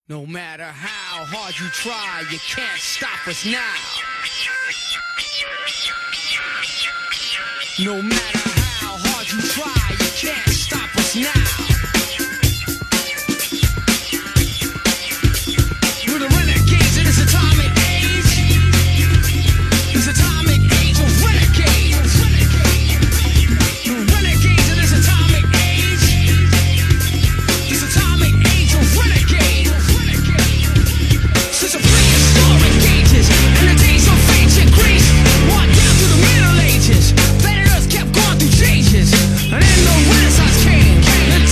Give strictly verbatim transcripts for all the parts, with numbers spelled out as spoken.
No matter how hard you try, you can't stop us now. No matter how hard you try, you can't stop us now. We're the renegades in this atomic age. This atomic age of renegades. The renegades in this atomic age. This atomic age of renegades. Since the prehistoric ages and the days of ancient Greece, walked down through the Middle Ages, planet Earth kept going through changes, and then the Renaissance came. The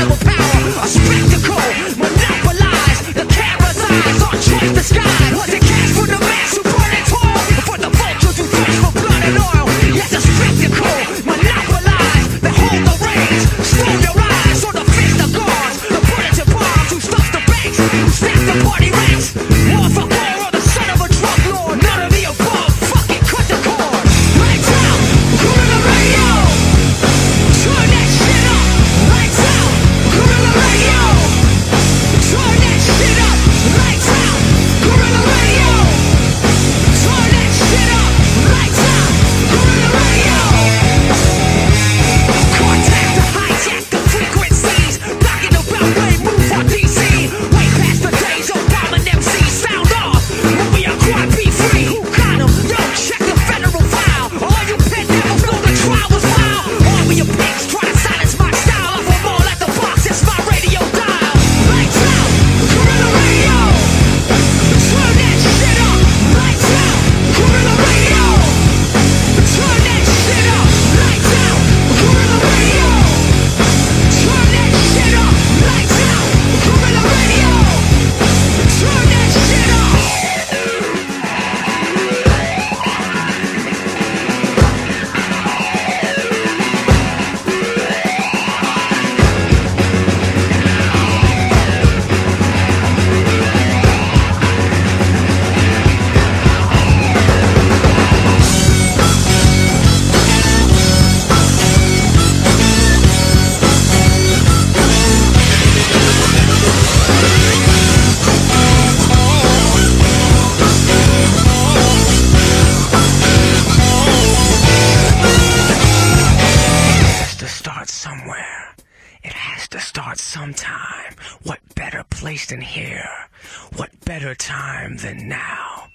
of a power, a spectacle, monopolize the camera's eyes on choice the sky. Was it cash for the mass who burn and toil, for the vultures who thirst for blood and oil? Yes, a spectacle, monopolize the hold the reins, stone your eyes, or the fist of guards, the bullets and bombs who stuff the banks, who stack the party ranks. War for war or the son of a drug lord, none of the above. Fucking cut the cord. Lights out, Gorilla Radio. Turn that shit up. Lights out, Gorilla Radio. Turn that shit up. Lights out, Gorilla Radio. Turn that shit up. Lights out, Gorilla Radio. Contact to hijack the frequencies, knocking about way move on D C. Way past the days of bombing M Cs. Sound off. Movie on quad be free. Who got 'em? Yo, check the federal file. All you pen devils know the trial was wild. All of your pigs try to silence my style. I'm from all at the box. It's my radio dial. Lights out, Gorilla Radio. Turn that shit up. Lights out, Gorilla Radio. Turn that shit up. Lights out, Gorilla Radio. Turn that shit up. Lights out, Gorilla Radio. Turn that shit up. Has to start somewhere. It has to start sometime. What better place than here? What better time than now?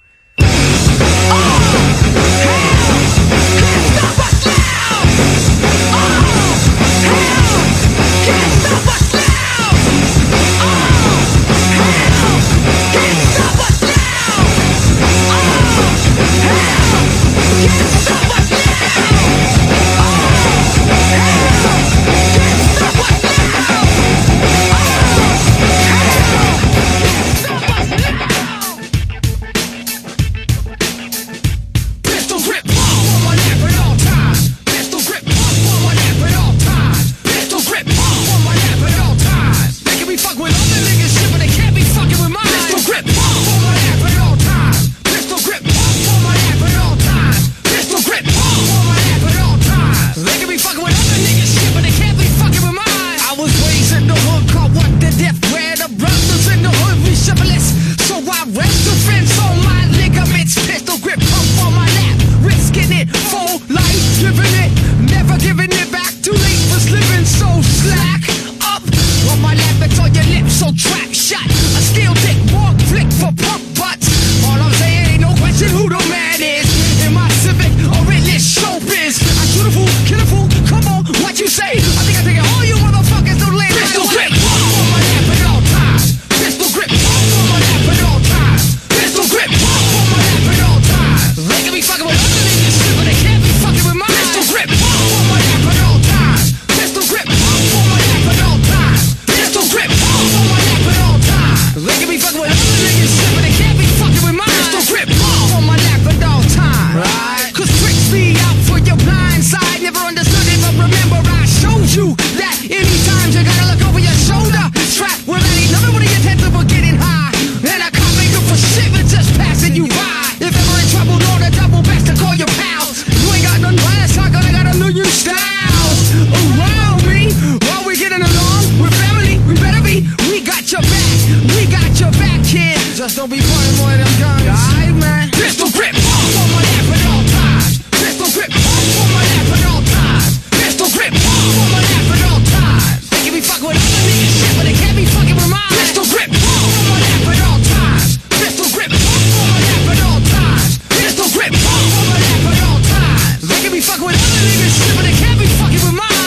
Pistol grip, pump on my lap at all times. Pistol grip, pump on my lap at all times. Pistol grip, pump on my lap at all times. They can be fucking with other niggas shit, but they can't be fucking with mine. Pistol grip, pump on my lap at all times. Pistol grip, pump on my lap at all times. Pistol grip, pump on my lap at all times. They can be fucking with other niggas shit, but they can't be fucking with mine. I was raised in the hood, caught what the death, where the brothers in the hood be chivalrous. So I rest the fence on my ligaments. Pistol grip, pump on my lap, risking it, full life, giving it, never giving it back. Too late for slipping, so slack up on my lap, it's on your lips, so trap shot. A steel dick, walk flick for pump butts. All I'm saying ain't no question who the man is. In my civic or endless showbiz, I shoot a fool, kill a fool. Come on, what you say? I think I take it all you motherfuckers don't lay. Pistol grip, pump on my lap at all times. Pistol grip, pump on my lap at all times. Pistol grip, pump on my lap at all times. They can be fucking with other niggas shit, but they can't be fucking with mine. Pistol grip, pump on my lap at all times. Pistol grip, pump on my lap at all times. Pistol grip, pump on my lap at all times. They can be fucking with other niggas shit, but they can't be fucking with mine. Pistol grip, pump on my lap at all times. Right? Cause tricks be out for your blind side. Never understood it, but remember I showed you that anytime you gotta look over your shoulder. Trap, well that ain't nothing but your head for getting high. And I can't make up for shit, but just passing you by. If ever in trouble, know the double best to call your pals. You ain't got none last talk, I got a million styles around me. While we getting along, we're family, we better be. We got your back, we got your back, kid. Just don't be pointing more of them guns. Alright, man. Pistol grip, pump on my lap at all times. Pistol grip, pump on my lap at all times. Pistol grip, pump on my lap at all times. They can be fucking with other niggas shit, but they can't be fucking with mine. Pistol grip, pump on my lap at all times. Pistol grip, pump on my lap at all times. Pistol grip, pump on my lap at all times. They can be fucking with other niggas shit, but they can't be fucking with mine.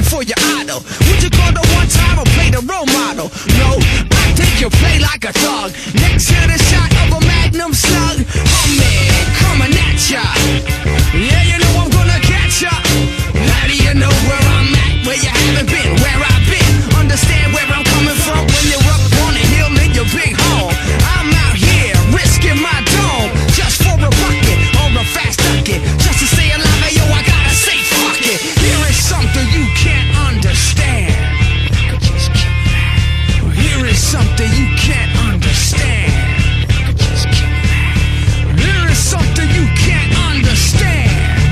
for your idol. Would you call the one time or play the role model? No, I think you play like a thug. Next to the shot of a magnum slug. Homie, coming at ya. Yeah, you know I'm gonna catch ya. How do you know where I'm at? Where you haven't been, where I've been. Understand where I'm coming from when you're up on the hill in your big home. I'm out here risking my dome just for a bucket or a fast ducket. Just to stay alive, hey, yo, I gotta say fuck it. Here is something you can't understand. Here is something you can't understand. Here is something you can't understand.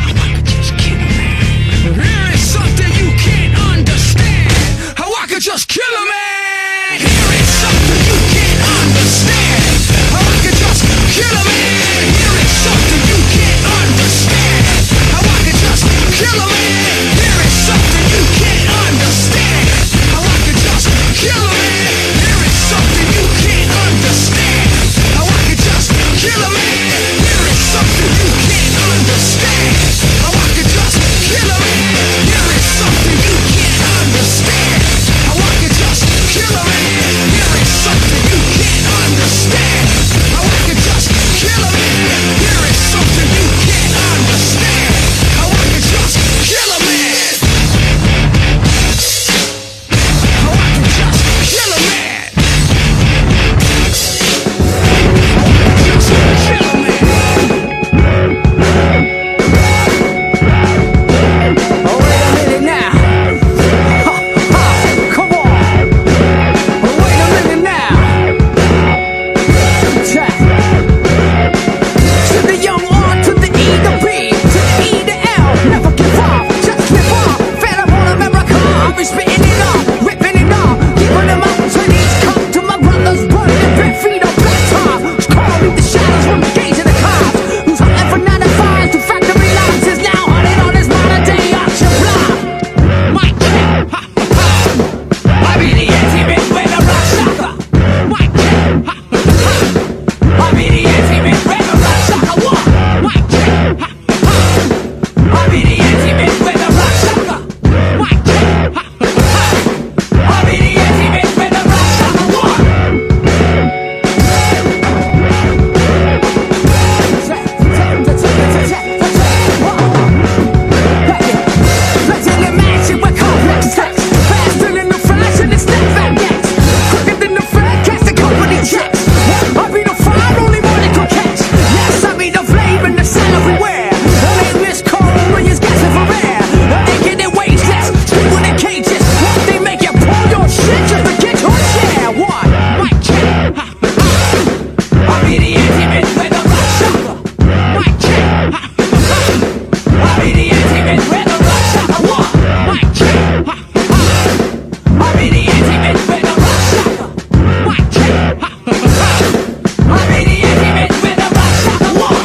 Here is something you can't understand. How I could just kill a man. Here is something you can't understand. How I could just kill a man. Here is something you can't understand. How I could just kill a man. Here is something you can't understand. How I could just kill a man. Here is something you can't understand. How I could just kill a man. Here is something you can't understand. How I could just kill a man. Here is something you can't understand. How I could just kill a man. Here is something you can't understand. How I could just kill a man. Here is something you can't understand. How I could just kill a man. How I could just kill a man. Just kill a man. Oh, wait a minute now. Ha, ha, come on. Oh, wait a minute now. Check. To the young R, to the E, the B, to the E, the L. Never give up, just give up. Phantom on America, I'll be spitting it up, ripping it up, giving them opportunities. Come to my brothers, burning the bare feet on black top. Call me the shadows from the gates of the cops. Who's hunting for nine to five to factory lines is now hunting on his modern day auction block. Mike check, ha ha ha. I be the anti-man with a rock shocker. Mike check, ha ha ha. I be the anti-man with a rock shocker. What? Mike check, ha ha ha. I be the anti-man with a rock shocker. Mike check, ha ha ha. I be the anti-man with a rock shocker. What? Legend in mansion with complex text. Faster than the flash and the step back next. Quicker than the Fed, catch the company checks. I be the fire, only one that could catch. Yes, I be the flame and the sun everywhere. The name is cold, millions gassing for air. They get their wage less, sleep in their cages. They make you pull your shit just to get your share. What? Mic check. Ha ha ha. I be the anti-man with a rock shocker. Mic check. Ha ha ha. I be the anti-man with a rock shocker. What? Mic check. Ha ha ha. I be the anti-man with a rock shocker. Mic check. Ha ha ha. I be the anti-man with a rock shocker. What?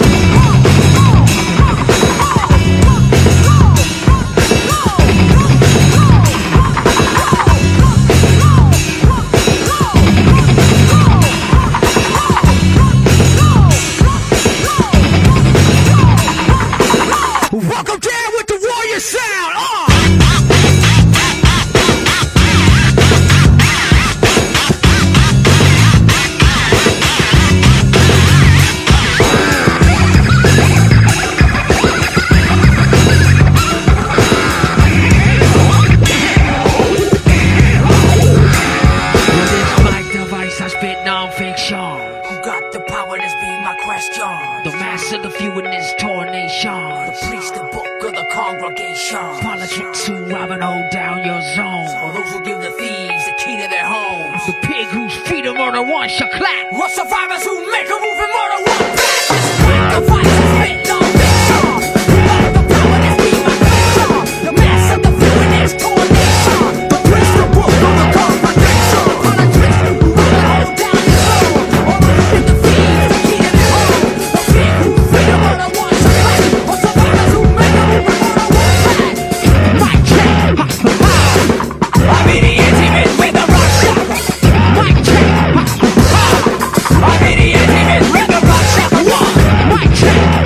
Welcome down with the warrior sound. Uh. Non-fiction. Who got the power? That's be my question. The master, the few in this tornation. The priest, the book of the congregation. Politics who rob and hold down your zone. Or those who give the thieves the key to their homes. The pig whose feet are murder one shall clap. Or survivors who make a move and murder one back. This is like the vice is spit non-fiction. Who got the power? That's be my question. The master, the few in this tornation. The priest, the book of the congregation. Politics who rob and hold down your zone. Or those who give the thieves the key to their homes. The pig whose feet are murder one shall clap. Or survivors who make a move and murder one back. Mic check. Ha ha ha. I be the anti-man with a rock shocker. Mic check. Ha ha ha. I be the anti-man with a rock shocker. What? Mic check.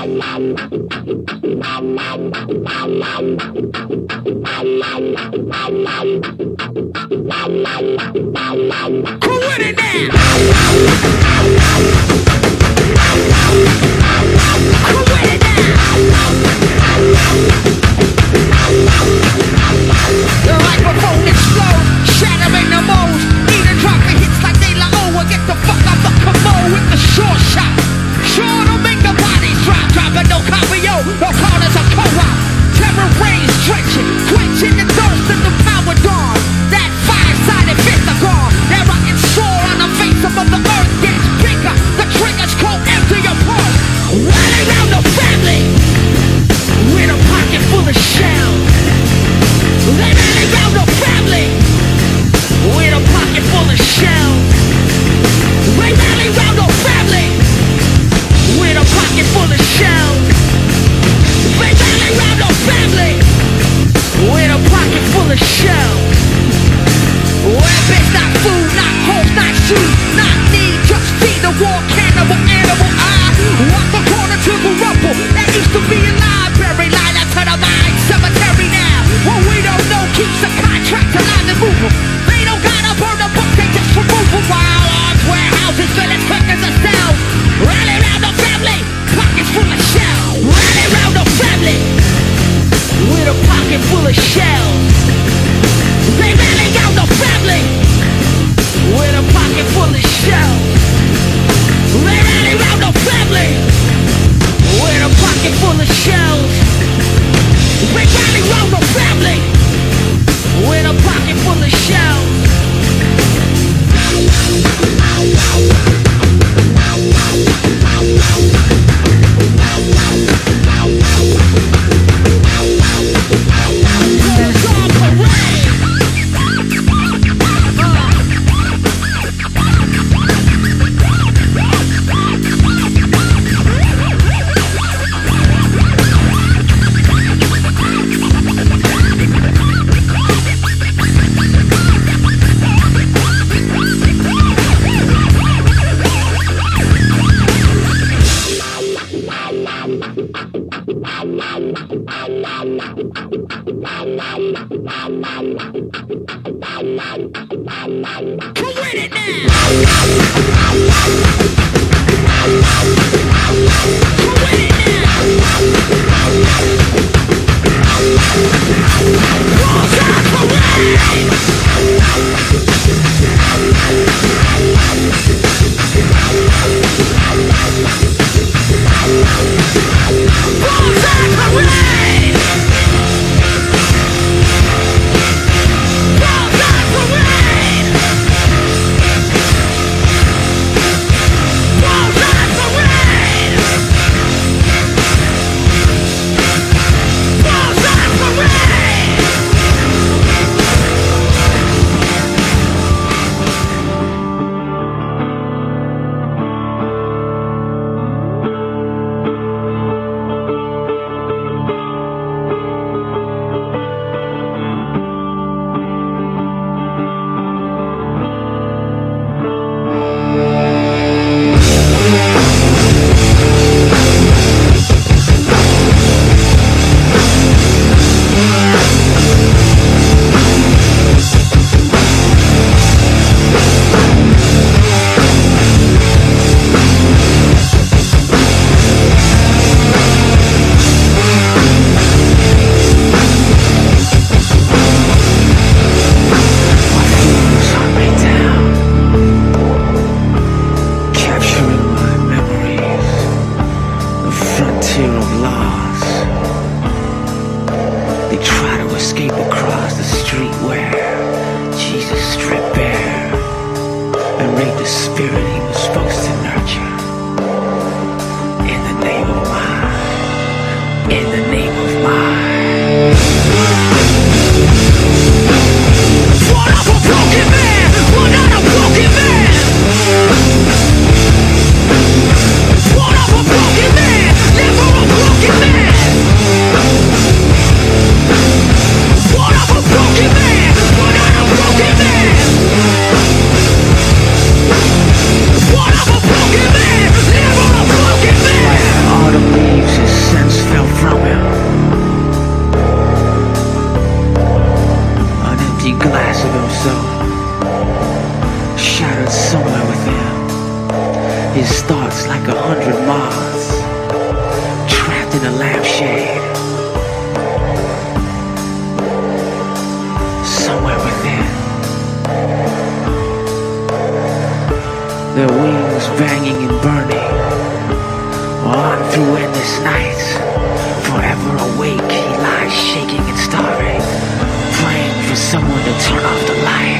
with it now. Come with it now. The microphone explodes, shattering the moles. Need a drop of hits like De La O. Get the fuck out the commode with the short shot. Sure to make the bodies drop, dropping no copio, no corners of co-op. Terror rains drenching, quenching the thirst of the power dawn. That five-sided fist are gone. Their rotten sore on the face of the earth gets bigger. The triggers go empty your pulse. Running around the family with a pocket full of shells. They ran around the family with a pocket full of shells. They ran around the family with a pocket full of shells. They ran around the family with a pocket full of shells. Weapons, not food, not homes, not shoes, not need, just feed the war cannibal animal. I walk the corner to the rumble that used to be a library, line up to the mine cemetery now. What we don't know keeps the contract alive and moving. They don't gotta burn the book, they just remove them. While arms, warehouses, fill as quick as a cell. Rally around the family, pockets full of shells. Rally around the family with a pocket full of shells. They rally around the family with a pocket full of shells. They rally around the family with a pocket full of shells. They rally around the family with a pocket full of shells. Come with it now. Come with it now. Bullseye parade. Bullseye parade. in a lampshade. Somewhere within, their wings banging and burning, on through endless nights. Forever awake, he lies shaking and starving, praying for someone to turn off the light.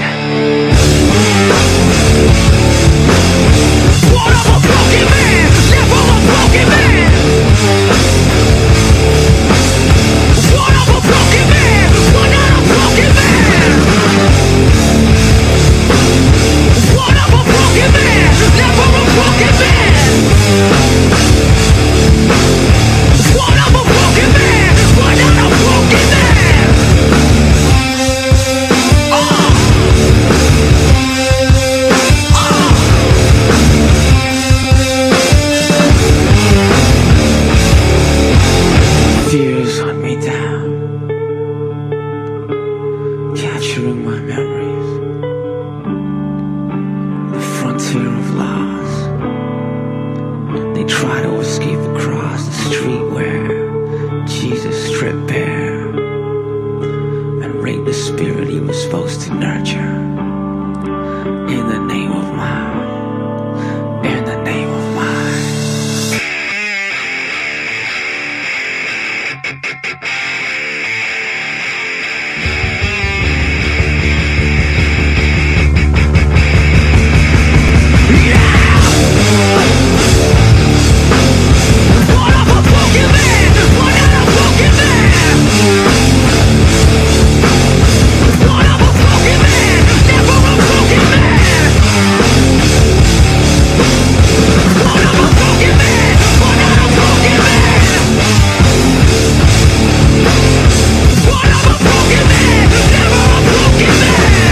What of a broken man, never a broken man. What of a broken man, what not a broken man. What of a broken man, never a broken man. What of a broken man, what not a broken man. Oh. Fears hunt me down, capturing my memories. The frontier of loss. They try to escape across the street where Jesus stripped bare and raped the spirit he was supposed to nurture. In the name of mine, in the name of mine. What of a broken man, what not a broken man. What of a broken man, never a broken man. What of a broken man, what not a broken man. What of a broken man, never a broken man.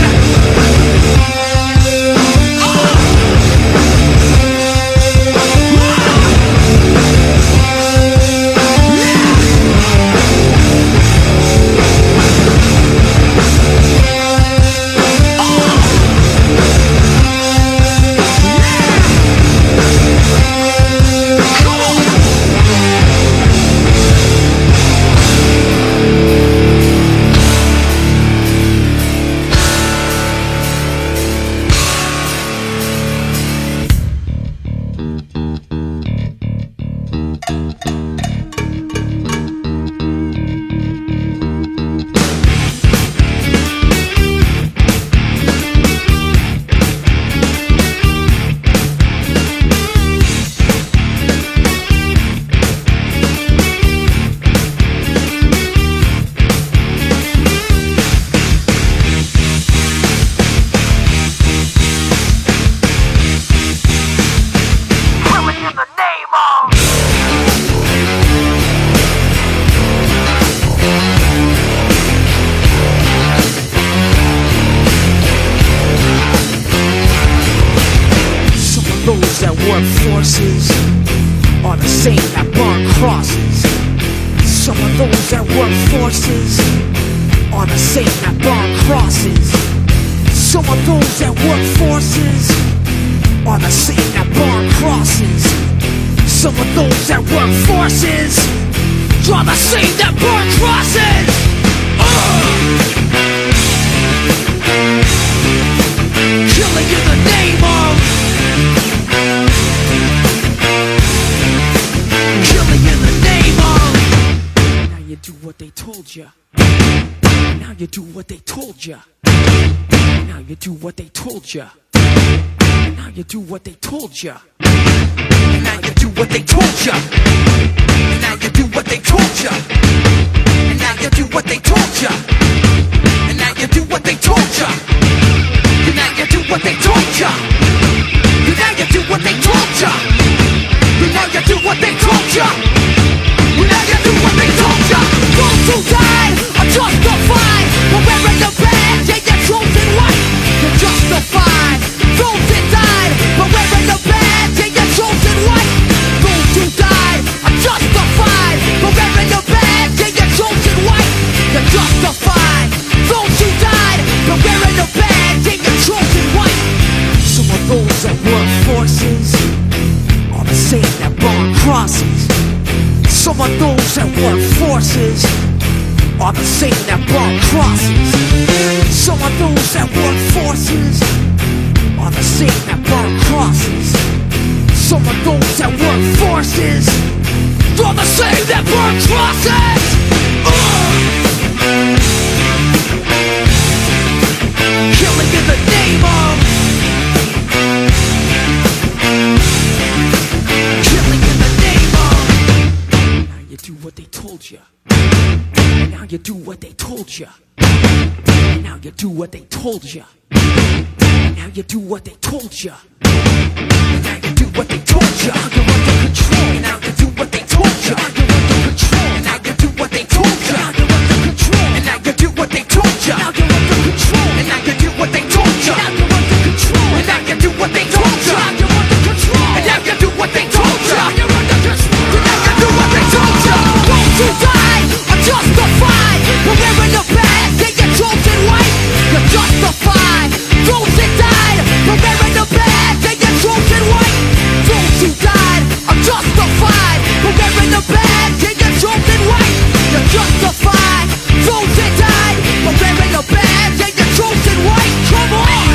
Those that work forces are the same that burn crosses. Some of those that work forces are the same that burn crosses. Some of those that work forces are the same that burn crosses. Some of those that work forces are the same that burn crosses. Uh! Killing in the name of killing in the name of. Now you do what they told ya. Now you do what they told ya. Now you do what they told ya. Now you do what they told ya. Now you do what they told ya. Now you do what they told ya. And now you do what they told ya. And now you do what they told ya. And now you do what they told ya. And now you do what they told ya. And now you do what they told ya. And now you do what they told ya. Those who died are justified for wearing the badge. Yeah, you're chosen white. You're justified. Those that died for wearing the badge. Yeah, you're chosen white. Those who died are justified Some of those that work forces are the same that burn crosses. Some of those that work forces are the same that burn crosses. Some of those that work forces are the same that burn crosses. uh! Killing in the name of, killing in the name of. Now you do what they told you. And now you do what they told you. And now you do what they told you. And now you do what they told you. And now you do what they told you. You're under control. And now you do what they told you. You're under control. And now you do what they told you. You're under control. And now you do what they told you. Now you're under control. And now you do what they told you. Now you're under control. And now you do what they told you. Now you're under control. And now you do what they told you. Now you're under control. And now you do what they told you. Won't you die? I'm justified. We're wearing the bad, then you're chosen white. You're justified. Those that died, we're wearing the bad, then you're chosen white. Those who died, I'm justified. We're wearing the bad, then you're chosen white. You're justified. Those that died, we're wearing the bad, then you're chosen white. Come on.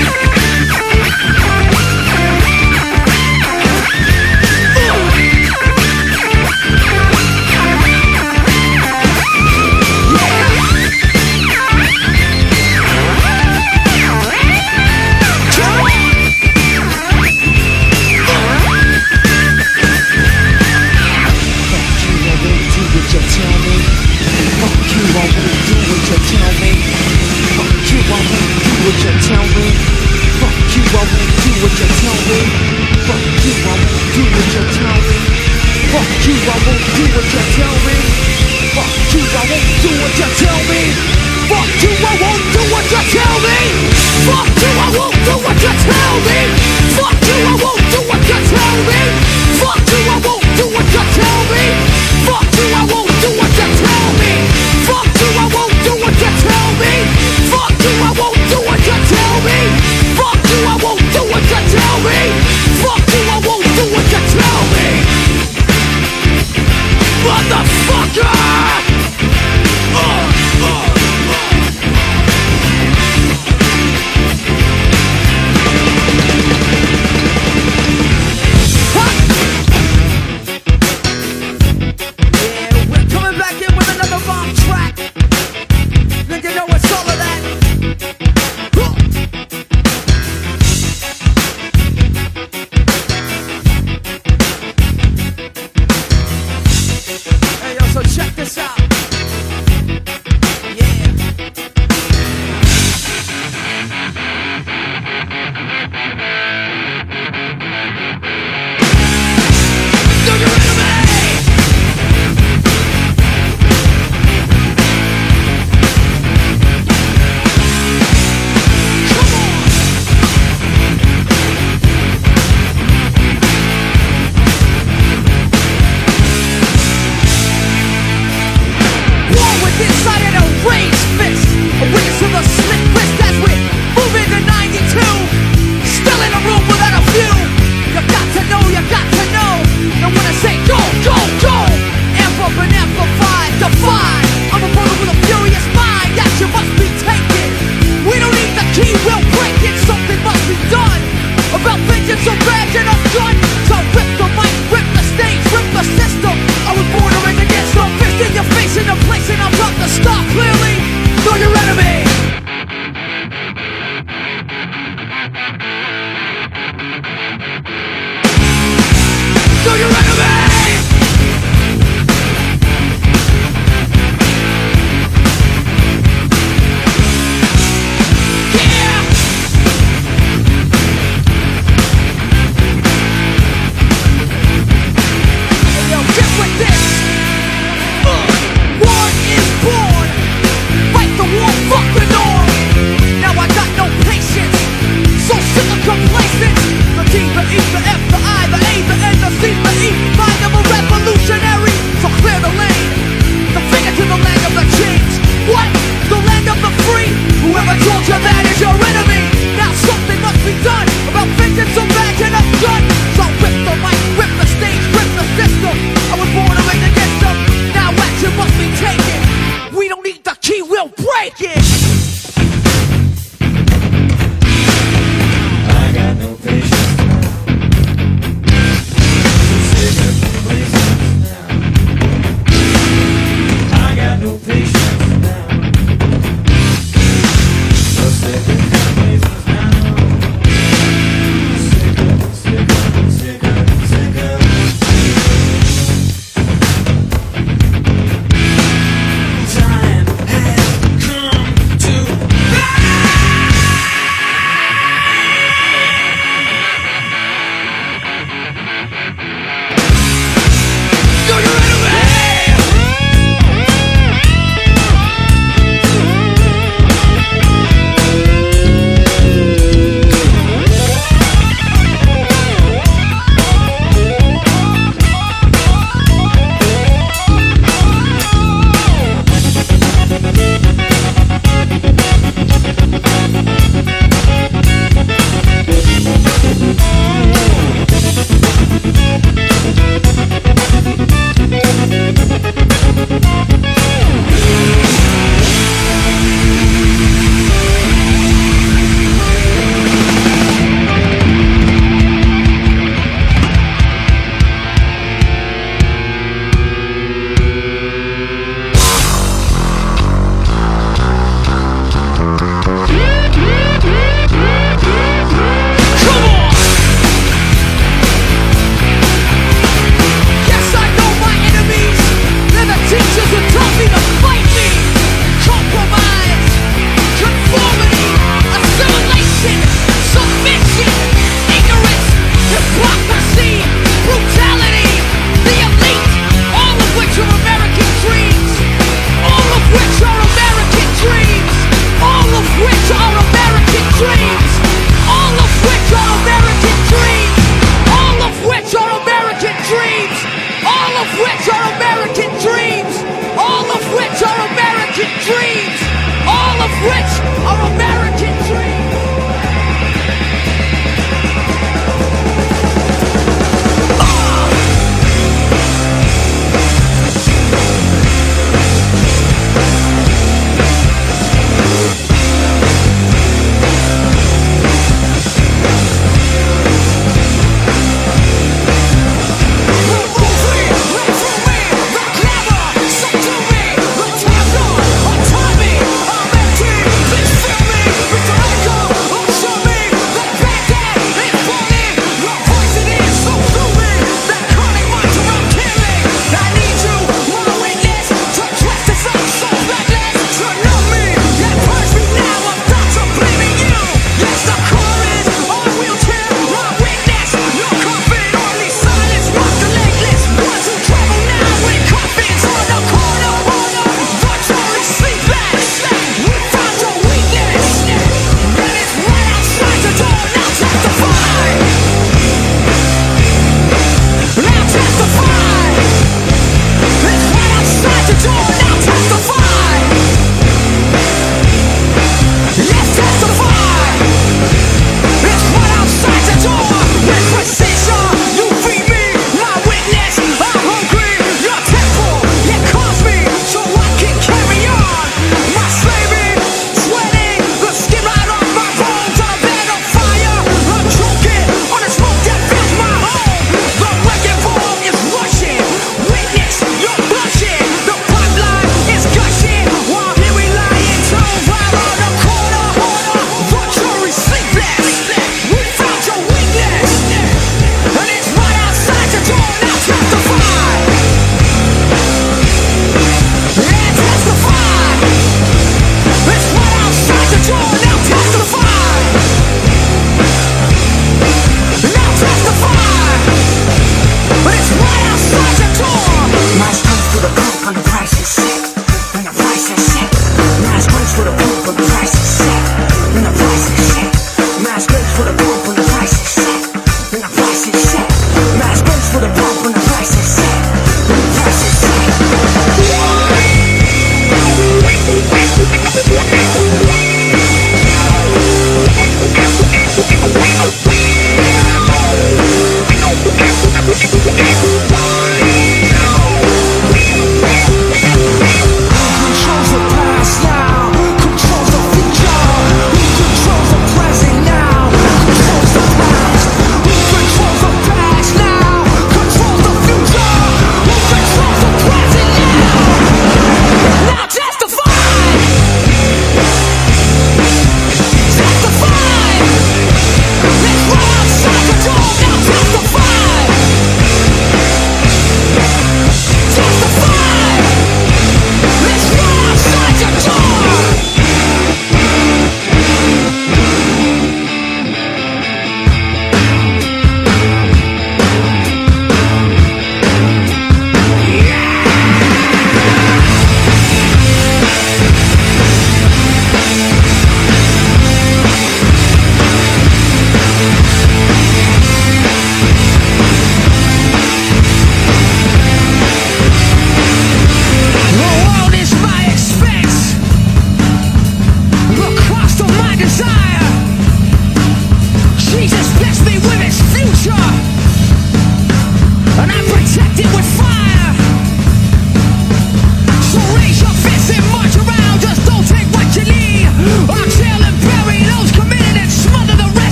Know you're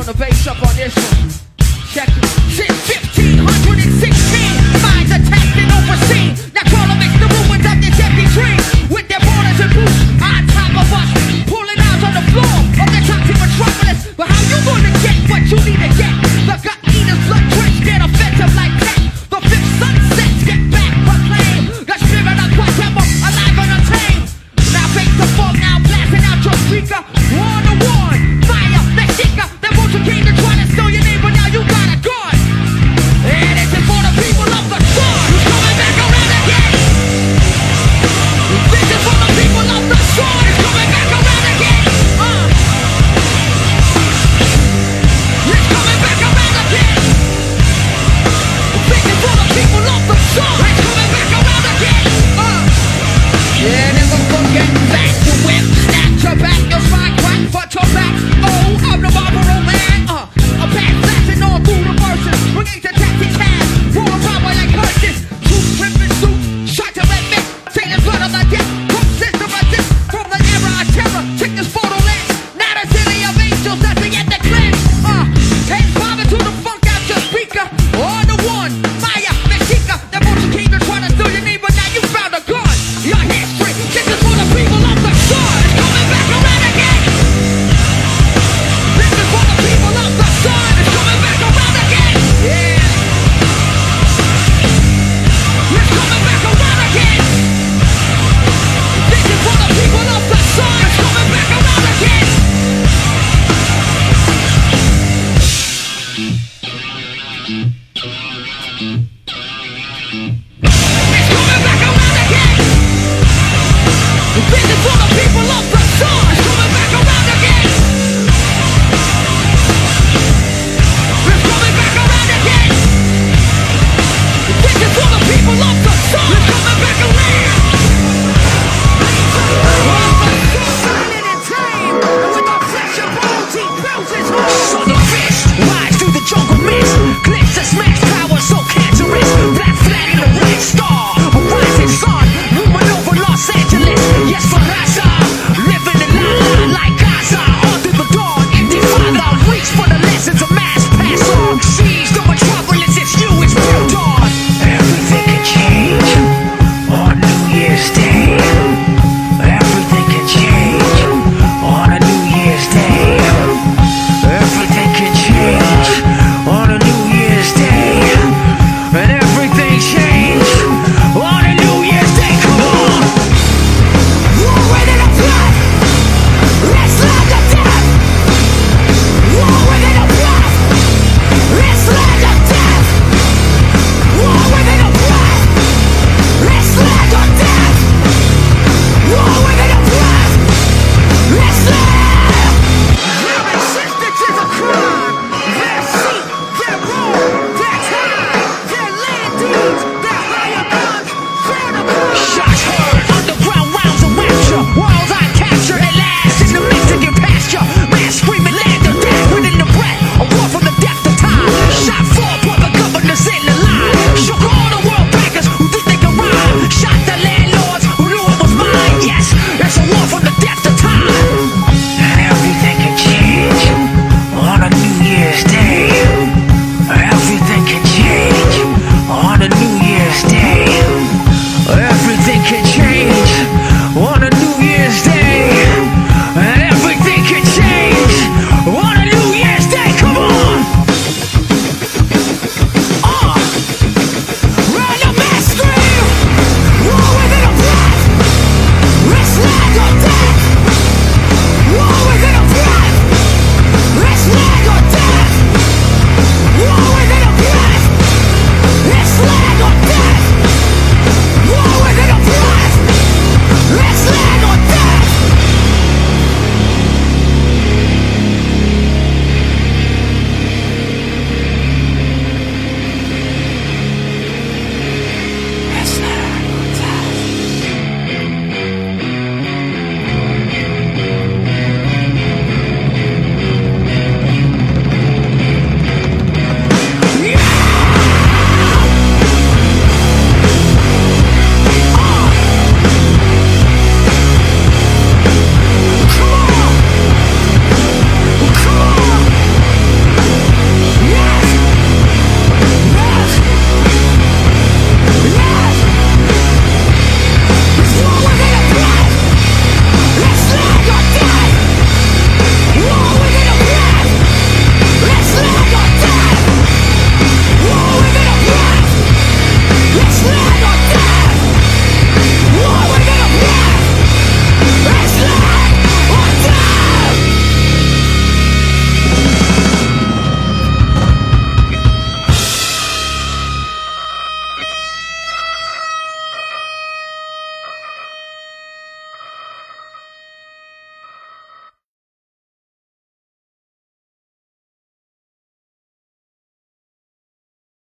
turn the bass up on this one. Check it. Since fifteen sixteen, minds attacked and overseen. Now call them the ruins of this empty dream. With their borders and boots on top of us, pulling out on the floor of the toxic metropolis. But how you gonna get what you need to get?